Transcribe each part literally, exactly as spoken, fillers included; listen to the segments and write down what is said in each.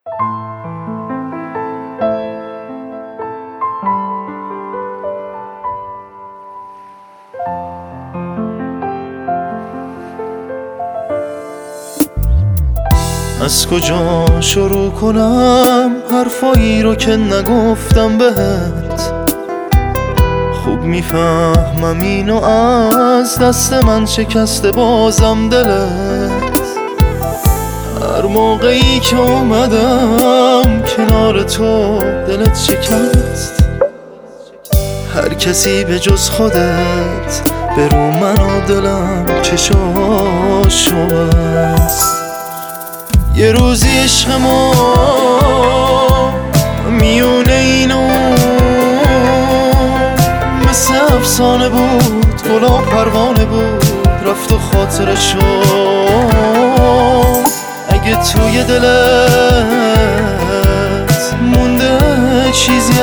از کجا شروع کنم حرفایی رو که نگفتم بهت؟ خوب میفهمم اینو از دست من شکسته بازم دلت. هر موقعی که اومدم کنار تو دلت شکست. هر کسی به جز خودت به رو من و دلم چشاشو بست. یه روزی عشق ما میونه اینو مثل افسانه بود، گلا پروانه بود، رفت و خاطره شد. اگه توی دلت مونده چیزی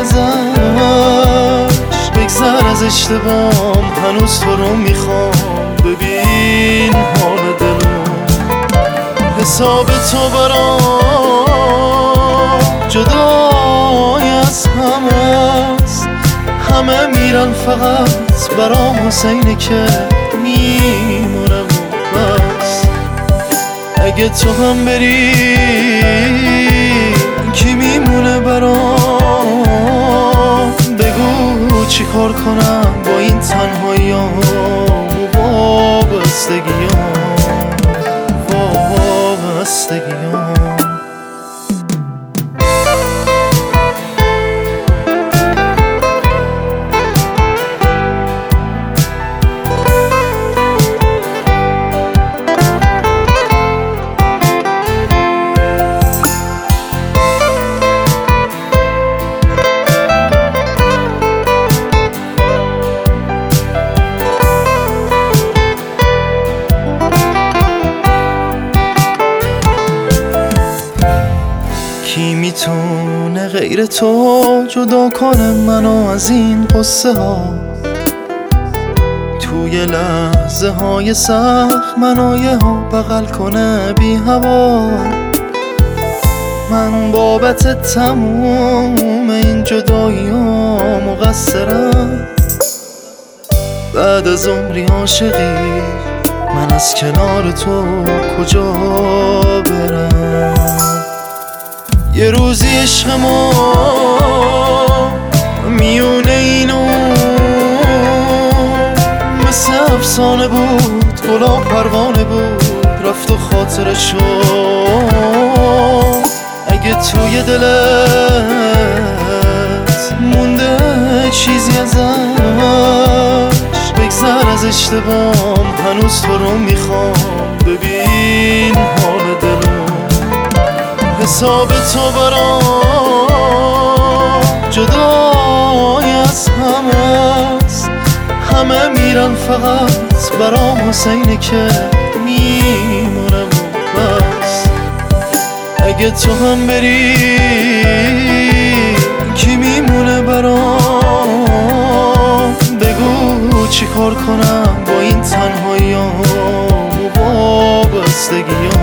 ازش بگذر از اشتباهم، هنوز تو رو میخوام. ببین حال دلم، حساب تو برام جدای از همه است. همه میرن فقط برام حسینه که میمونم بس. اگه تو هم بری کی میمونه برام؟ بگو چی کار کنم با این تنهاییام و وابستگیام وابستگیام. کی میتونه غیر تو جدا کنه منو از این قصه ها؟ توی لحظه های سخت منو یه ها بغل کنه بی هوا. من بابت تموم این جدایی ها مقصرم. بعد از عمری عاشقی من از کنار تو کجا برم؟ یه روزی عشق ما میونه اینو مثل افسانه بود، گلا پروانه بود، رفت و خاطره شد. اگه توی دلت مونده چیزی ازش بگذر از اشتباهم، هنوز تو رو میخوام. ببین حال دلم، حساب تو برام جدای از همه است. همه میرن فقط برام حسینه که میمونم بس. اگه تو هم بری کی میمونه برام؟ بگو چی کار کنم با این تنهاییام و وابستگیام